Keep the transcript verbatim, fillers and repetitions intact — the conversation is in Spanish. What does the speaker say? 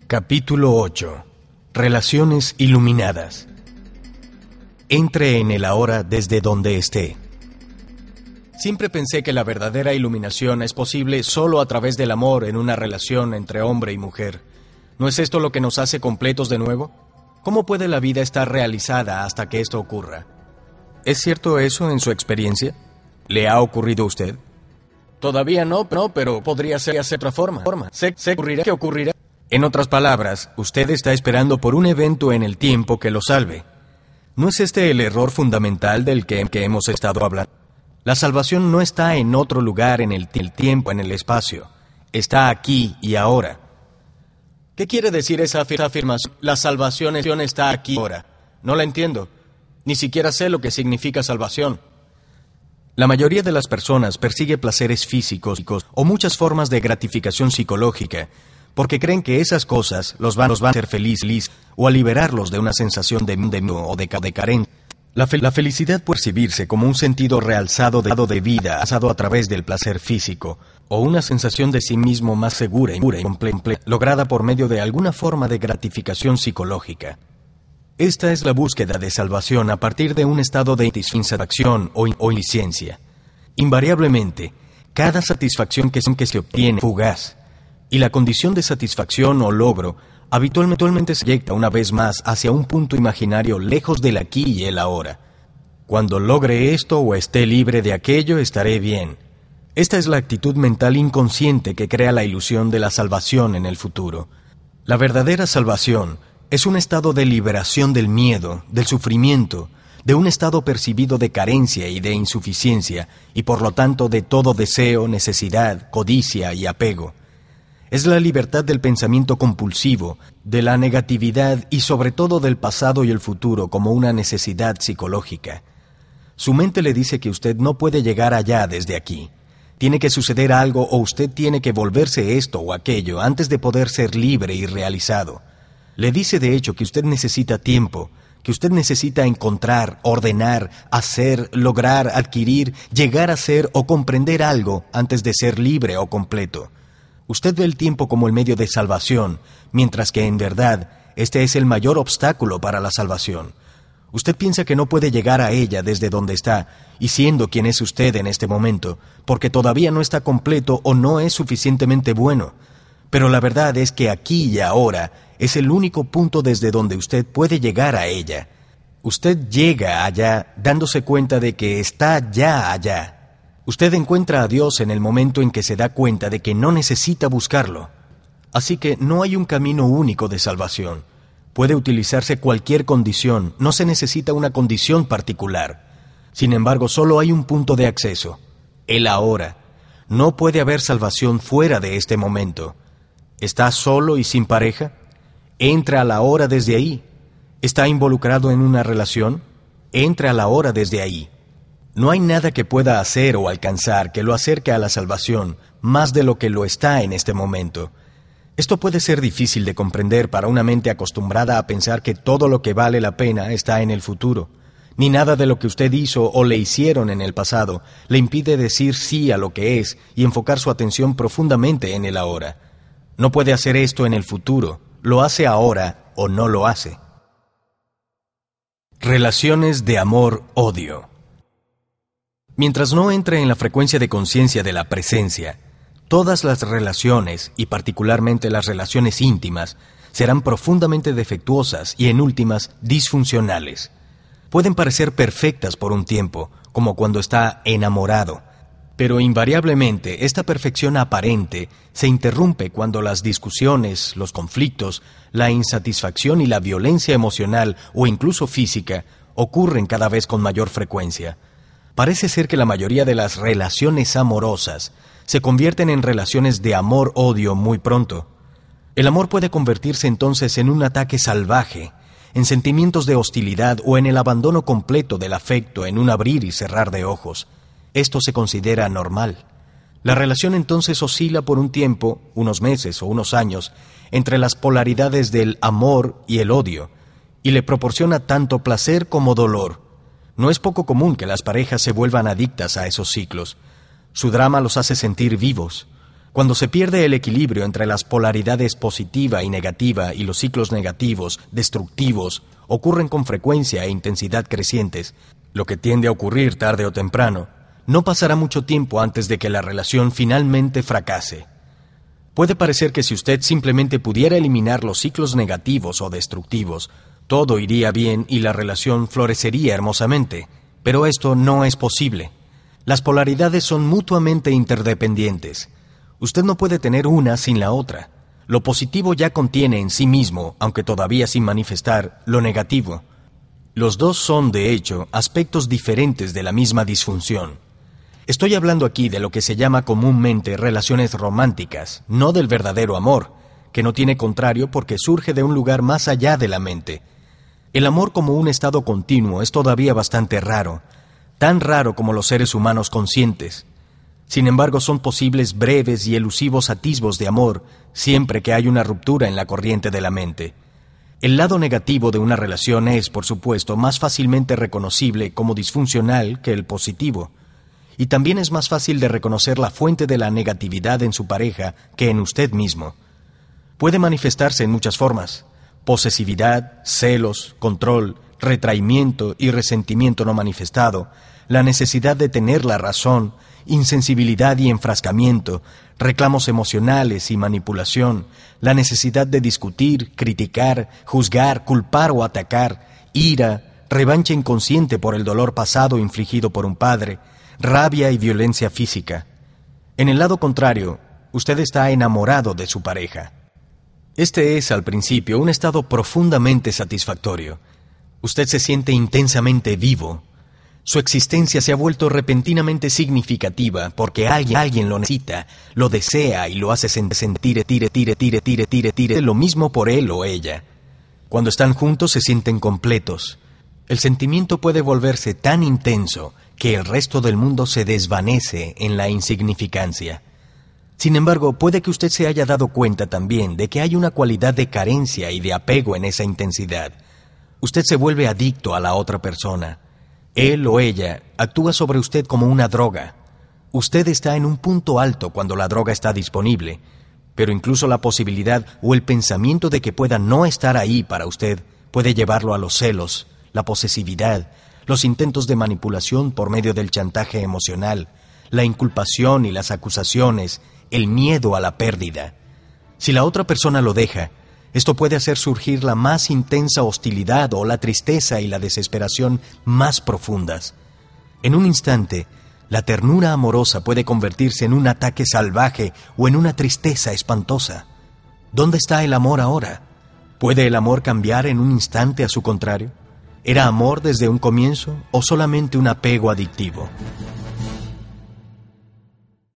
Capítulo ocho. Relaciones iluminadas. Entre en el ahora desde donde esté. Siempre pensé que la verdadera iluminación es posible solo a través del amor en una relación entre hombre y mujer. ¿No es esto lo que nos hace completos de nuevo? ¿Cómo puede la vida estar realizada hasta que esto ocurra? ¿Es cierto eso en su experiencia? ¿Le ha ocurrido a usted? Todavía no, no, pero podría ser de otra forma. ¿Se, se ocurrirá que ocurrirá? En otras palabras, usted está esperando por un evento en el tiempo que lo salve. ¿No es este el error fundamental del que, que hemos estado hablando? La salvación no está en otro lugar en el, el tiempo, en el espacio. Está aquí y ahora. ¿Qué quiere decir esa afirmación? La salvación está aquí y ahora. No la entiendo. Ni siquiera sé lo que significa salvación. La mayoría de las personas persigue placeres físicos o muchas formas de gratificación psicológica porque creen que esas cosas los van, los van a hacer felices o a liberarlos de una sensación de miedo o de, de carencia. La, fe, la felicidad puede percibirse como un sentido realzado de, de vida basado a través del placer físico o una sensación de sí mismo más segura y completa, lograda por medio de alguna forma de gratificación psicológica. Esta es la búsqueda de salvación a partir de un estado de insatisfacción o, o inciencia. Invariablemente, cada satisfacción que, que se obtiene es fugaz, y la condición de satisfacción o logro habitualmente se proyecta una vez más hacia un punto imaginario lejos del aquí y el ahora. Cuando logre esto o esté libre de aquello, estaré bien. Esta es la actitud mental inconsciente que crea la ilusión de la salvación en el futuro. La verdadera salvación es un estado de liberación del miedo, del sufrimiento, de un estado percibido de carencia y de insuficiencia, y por lo tanto de todo deseo, necesidad, codicia y apego. Es la libertad del pensamiento compulsivo, de la negatividad y sobre todo del pasado y el futuro como una necesidad psicológica. Su mente le dice que usted no puede llegar allá desde aquí. Tiene que suceder algo o usted tiene que volverse esto o aquello antes de poder ser libre y realizado. Le dice de hecho que usted necesita tiempo, que usted necesita encontrar, ordenar, hacer, lograr, adquirir, llegar a ser o comprender algo antes de ser libre o completo. Usted ve el tiempo como el medio de salvación, mientras que en verdad este es el mayor obstáculo para la salvación. Usted piensa que no puede llegar a ella desde donde está, y siendo quien es usted en este momento, porque todavía no está completo o no es suficientemente bueno. Pero la verdad es que aquí y ahora es el único punto desde donde usted puede llegar a ella. Usted llega allá dándose cuenta de que está ya allá. Usted encuentra a Dios en el momento en que se da cuenta de que no necesita buscarlo. Así que no hay un camino único de salvación. Puede utilizarse cualquier condición, no se necesita una condición particular. Sin embargo, solo hay un punto de acceso, el ahora. No puede haber salvación fuera de este momento. ¿Está solo y sin pareja? Entra a la hora desde ahí. ¿Está involucrado en una relación? Entra a la hora desde ahí. No hay nada que pueda hacer o alcanzar que lo acerque a la salvación más de lo que lo está en este momento. Esto puede ser difícil de comprender para una mente acostumbrada a pensar que todo lo que vale la pena está en el futuro. Ni nada de lo que usted hizo o le hicieron en el pasado le impide decir sí a lo que es y enfocar su atención profundamente en el ahora. No puede hacer esto en el futuro, lo hace ahora o no lo hace. Relaciones de amor-odio. Mientras no entre en la frecuencia de conciencia de la presencia, todas las relaciones, y particularmente las relaciones íntimas, serán profundamente defectuosas y en últimas disfuncionales. Pueden parecer perfectas por un tiempo, como cuando está enamorado, pero invariablemente esta perfección aparente se interrumpe cuando las discusiones, los conflictos, la insatisfacción y la violencia emocional o incluso física ocurren cada vez con mayor frecuencia. Parece ser que la mayoría de las relaciones amorosas se convierten en relaciones de amor-odio muy pronto. El amor puede convertirse entonces en un ataque salvaje, en sentimientos de hostilidad o en el abandono completo del afecto en un abrir y cerrar de ojos. Esto se considera normal. La relación entonces oscila por un tiempo, unos meses o unos años, entre las polaridades del amor y el odio, y le proporciona tanto placer como dolor. No es poco común que las parejas se vuelvan adictas a esos ciclos. Su drama los hace sentir vivos. Cuando se pierde el equilibrio entre las polaridades positiva y negativa y los ciclos negativos, destructivos, ocurren con frecuencia e intensidad crecientes, lo que tiende a ocurrir tarde o temprano, no pasará mucho tiempo antes de que la relación finalmente fracase. Puede parecer que si usted simplemente pudiera eliminar los ciclos negativos o destructivos, todo iría bien y la relación florecería hermosamente, pero esto no es posible. Las polaridades son mutuamente interdependientes. Usted no puede tener una sin la otra. Lo positivo ya contiene en sí mismo, aunque todavía sin manifestar, lo negativo. Los dos son, de hecho, aspectos diferentes de la misma disfunción. Estoy hablando aquí de lo que se llama comúnmente relaciones románticas, no del verdadero amor, que no tiene contrario porque surge de un lugar más allá de la mente. El amor como un estado continuo es todavía bastante raro, tan raro como los seres humanos conscientes. Sin embargo, son posibles breves y elusivos atisbos de amor siempre que hay una ruptura en la corriente de la mente. El lado negativo de una relación es, por supuesto, más fácilmente reconocible como disfuncional que el positivo. Y también es más fácil de reconocer la fuente de la negatividad en su pareja que en usted mismo. Puede manifestarse en muchas formas: posesividad, celos, control, retraimiento y resentimiento no manifestado, la necesidad de tener la razón, insensibilidad y enfrascamiento, reclamos emocionales y manipulación, la necesidad de discutir, criticar, juzgar, culpar o atacar, ira, revancha inconsciente por el dolor pasado infligido por un padre, rabia y violencia física. En el lado contrario, usted está enamorado de su pareja. Este es, al principio, un estado profundamente satisfactorio. Usted se siente intensamente vivo. Su existencia se ha vuelto repentinamente significativa porque alguien, alguien lo necesita, lo desea y lo hace sentir, tire, tire, tire, tire, tire, tire, lo mismo por él o ella. Cuando están juntos se sienten completos. El sentimiento puede volverse tan intenso que el resto del mundo se desvanece en la insignificancia. Sin embargo, puede que usted se haya dado cuenta también de que hay una cualidad de carencia y de apego en esa intensidad. Usted se vuelve adicto a la otra persona. Él o ella actúa sobre usted como una droga. Usted está en un punto alto cuando la droga está disponible, pero incluso la posibilidad o el pensamiento de que pueda no estar ahí para usted puede llevarlo a los celos, la posesividad, los intentos de manipulación por medio del chantaje emocional, la inculpación y las acusaciones, el miedo a la pérdida. Si la otra persona lo deja, esto puede hacer surgir la más intensa hostilidad o la tristeza y la desesperación más profundas. En un instante, la ternura amorosa puede convertirse en un ataque salvaje o en una tristeza espantosa. ¿Dónde está el amor ahora? ¿Puede el amor cambiar en un instante a su contrario? ¿Era amor desde un comienzo o solamente un apego adictivo?